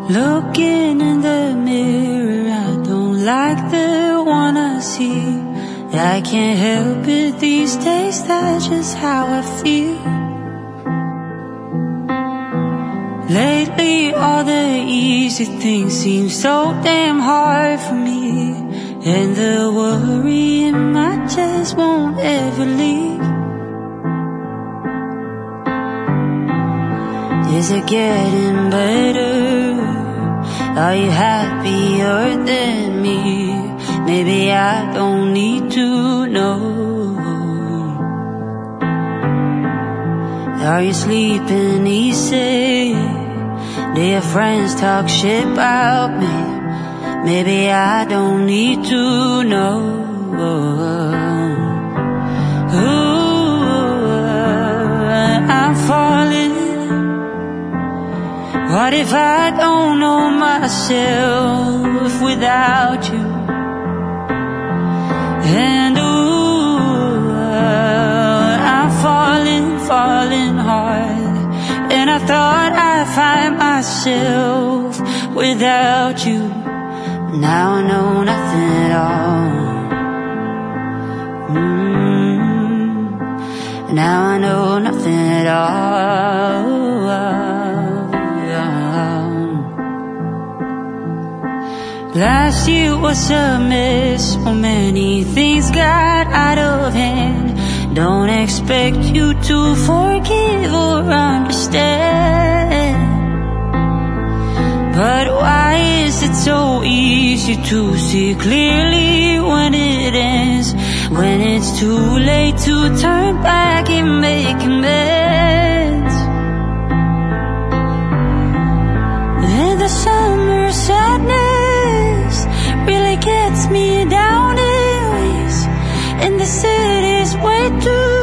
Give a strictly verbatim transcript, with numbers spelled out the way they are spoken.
Looking in the mirror, I don't like the one I see. I can't help it these days, that's just how I feel. Lately all the easy things seem so damn hard for me, and the worry in my chest won't ever leave. Is it getting better? Are you happier than me? Maybe I don't need to know. Are you sleeping easy? Do your friends talk shit about me? Maybe I don't need to know. Ooh, I'm falling. What if I don't know myself without you? And ooh, I'm falling, falling hard. And I thought I'd find myself without you. Now I know nothing at all. mm. Now I know nothing at all. Last year was a mess, so many things got out of hand. Don't expect you to forgive or understand. But why is it so easy to see clearly when it ends, when it's too late to turn back and make amends? And the summer sadness really gets me down in ways, and the city's way too